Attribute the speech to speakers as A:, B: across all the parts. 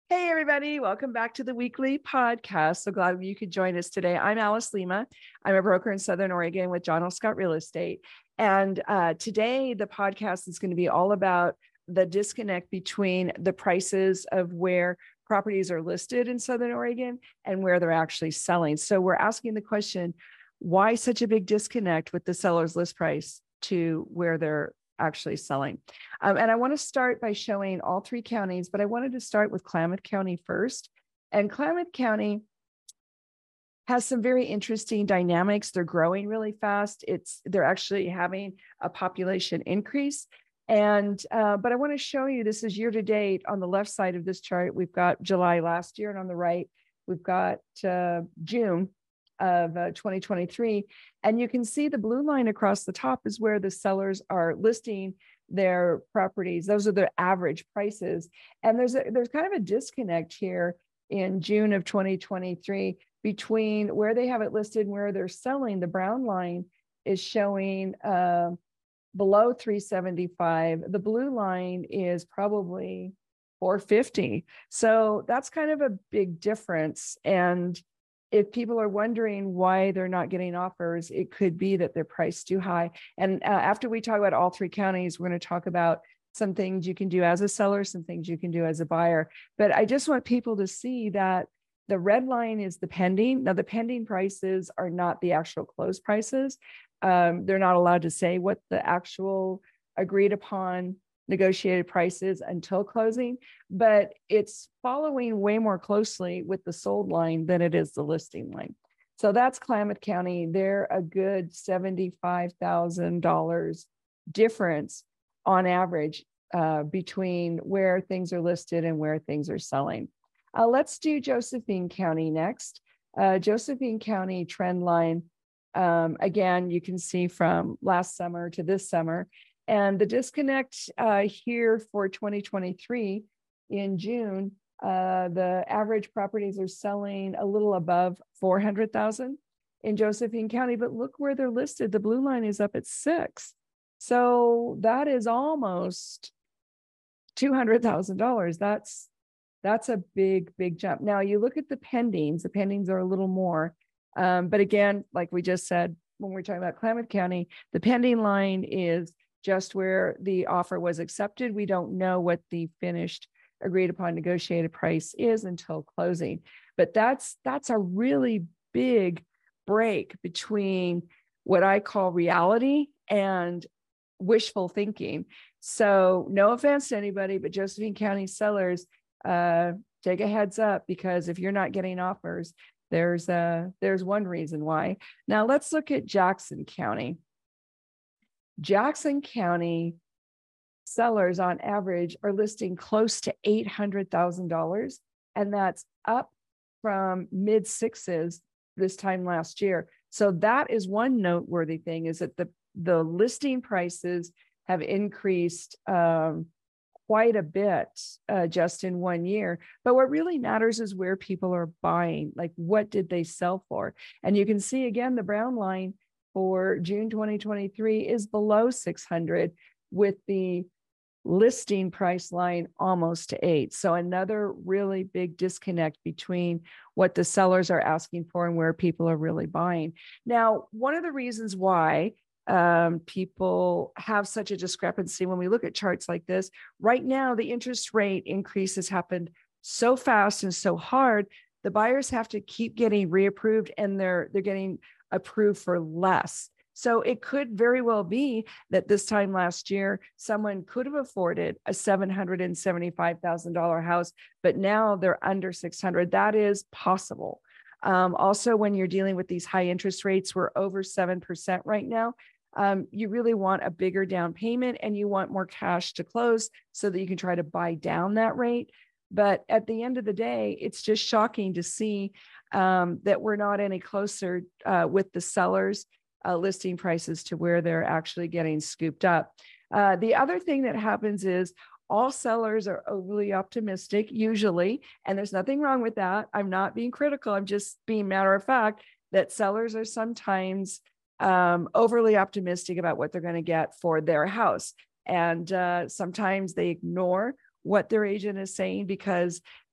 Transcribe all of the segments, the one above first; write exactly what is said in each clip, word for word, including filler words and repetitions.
A: Hey, everybody. Welcome back to the weekly podcast. So glad you could join us today. I'm Alice Lima. I'm a broker in Southern Oregon with John L. Scott Real Estate. And uh, today, the podcast is going to be all about the disconnect between the prices of where properties are listed in Southern Oregon and where they're actually selling. So we're asking the question, why such a big disconnect with the seller's list price to where they're actually selling? Um, and I want to start by showing all three counties, but I wanted to start with Klamath County first. And Klamath County has some very interesting dynamics. They're growing really fast. It's they're actually having a population increase. And uh, but I want to show you, this is year to date. On the left side of this chart, we've got July last year, and on the right, we've got uh, June of uh, twenty twenty-three. And you can see the blue line across the top is where the sellers are listing their properties. Those are their average prices. And there's a, there's kind of a disconnect here in June of twenty twenty-three between where they have it listed and where they're selling. The brown line is showing uh, below three seventy-five. The blue line is probably four fifty. So that's kind of a big difference. And if people are wondering why they're not getting offers, it could be that they're priced too high. And uh, after we talk about all three counties, we're going to talk about some things you can do as a seller, some things you can do as a buyer. But I just want people to see that the red line is the pending. Now, the pending prices are not the actual close prices. Um, they're not allowed to say what the actual agreed upon negotiated prices until closing, but it's following way more closely with the sold line than it is the listing line. So that's Klamath County. They're a good seventy-five thousand dollars difference on average uh, between where things are listed and where things are selling. Uh, let's do Josephine County next. Uh, Josephine County trend line. Um, again, you can see from last summer to this summer. And the disconnect uh, here for twenty twenty-three in June, uh, the average properties are selling a little above four hundred thousand in Josephine County, but look where they're listed. The blue line is up at six. So that is almost two hundred thousand dollars. That's, that's a big, big jump. Now you look at the pendings, the pendings are a little more. Um, but again, like we just said, when we're talking about Klamath County, the pending line is just where the offer was accepted. We don't know what the finished agreed upon negotiated price is until closing. But that's that's a really big break between what I call reality and wishful thinking. So no offense to anybody, but Josephine County sellers, uh, take a heads up, because if you're not getting offers, there's uh, there's one reason why. Now let's look at Jackson County. Jackson County sellers on average are listing close to eight hundred thousand dollars, and that's up from mid sixes this time last year. So that is one noteworthy thing, is that the, the listing prices have increased um, quite a bit uh, just in one year. But what really matters is where people are buying, like what did they sell for? And you can see again, the brown line for June twenty twenty-three is below six hundred, with the listing price line almost to eight. So another really big disconnect between what the sellers are asking for and where people are really buying. Now, one of the reasons why um, people have such a discrepancy when we look at charts like this, right now, the interest rate increase has happened so fast and so hard, the buyers have to keep getting reapproved, and they're they're getting approved for less. So it could very well be that this time last year, someone could have afforded a seven hundred seventy-five thousand dollars house, but now they're under six hundred. That is possible. Um, also, when you're dealing with these high interest rates, we're over seven percent right now. Um, you really want a bigger down payment, and you want more cash to close so that you can try to buy down that rate. But at the end of the day, it's just shocking to see um, that we're not any closer uh, with the sellers uh, listing prices to where they're actually getting scooped up. Uh, the other thing that happens is all sellers are overly optimistic usually, and there's nothing wrong with that. I'm not being critical. I'm just being matter of fact that sellers are sometimes um, overly optimistic about what they're going to get for their house. And uh, sometimes they ignore what their agent is saying because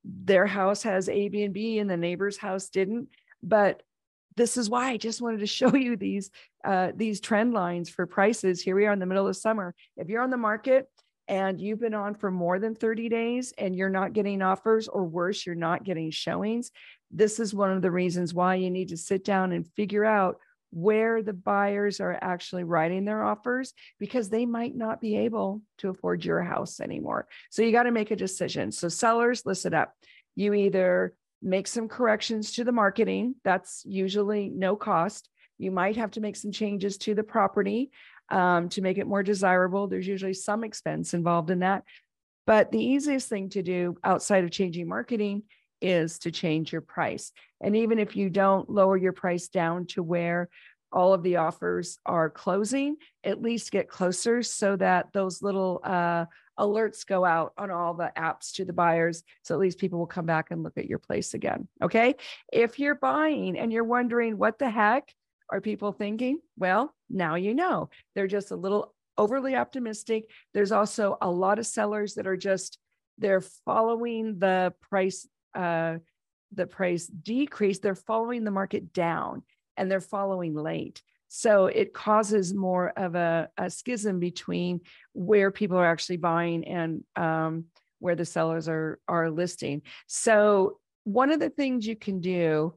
A: their house has A, B, and B and the neighbor's house didn't. But this is why I just wanted to show you these, uh, these trend lines for prices. Here we are in the middle of summer. If you're on the market and you've been on for more than thirty days and you're not getting offers, or worse, you're not getting showings, this is one of the reasons why you need to sit down and figure out where the buyers are actually writing their offers, because they might not be able to afford your house anymore. So you got to make a decision. So sellers, listen up. You either make some corrections to the marketing. That's usually no cost. You might have to make some changes to the property um, to make it more desirable. There's usually some expense involved in that. But the easiest thing to do outside of changing marketing is to change your price. And even if you don't lower your price down to where all of the offers are closing, at least get closer so that those little uh, alerts go out on all the apps to the buyers. So at least people will come back and look at your place again. Okay. If you're buying and you're wondering what the heck are people thinking? Well, now you know. They're just a little overly optimistic. There's also a lot of sellers that are just, they're following the price, uh, the price decrease. They're following the market down and they're following late. So it causes more of a, a schism between where people are actually buying and um, where the sellers are, are listing. So one of the things you can do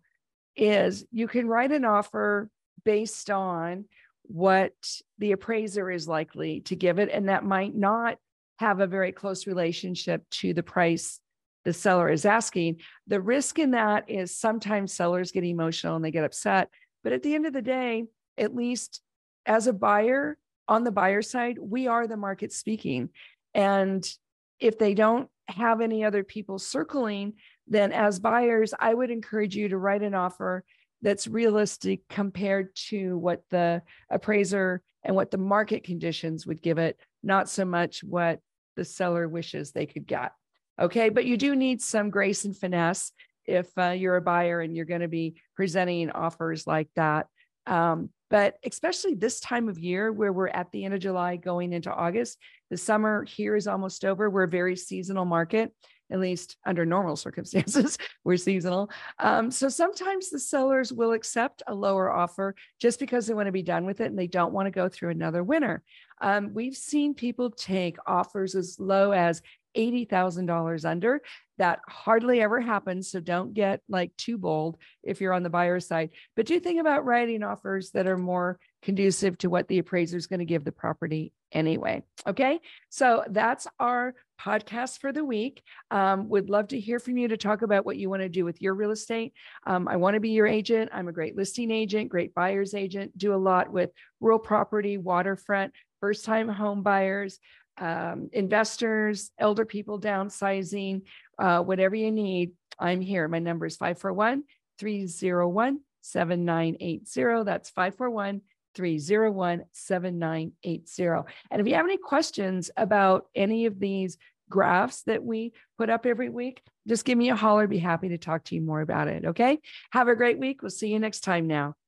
A: is you can write an offer based on what the appraiser is likely to give it. And that might not have a very close relationship to the price the seller is asking. The risk in that is sometimes sellers get emotional and they get upset. But at the end of the day, at least as a buyer on the buyer side, we are the market speaking. And if they don't have any other people circling, then as buyers, I would encourage you to write an offer that's realistic compared to what the appraiser and what the market conditions would give it, not so much what the seller wishes they could get. Okay, but you do need some grace and finesse if uh, you're a buyer and you're going to be presenting offers like that. Um, but especially this time of year where we're at the end of July going into August, the summer here is almost over. We're a very seasonal market, at least under normal circumstances, we're seasonal. Um, so sometimes the sellers will accept a lower offer just because they want to be done with it and they don't want to go through another winter. Um, we've seen people take offers as low as eighty thousand dollars under. That hardly ever happens. So don't get like too bold if you're on the buyer side, but do think about writing offers that are more conducive to what the appraiser is going to give the property anyway. Okay. So that's our podcast for the week. Um, would love to hear from you to talk about what you want to do with your real estate. Um, I want to be your agent. I'm a great listing agent, great buyer's agent, do a lot with rural property, waterfront, first-time home buyers, um, investors, elder people downsizing, uh, whatever you need. I'm here. My number is five four one, three oh one, seven nine eight zero. That's five four one, three oh one, seven nine eight zero. And if you have any questions about any of these graphs that we put up every week, just give me a holler. I'd be happy to talk to you more about it. Okay. Have a great week. We'll see you next time now.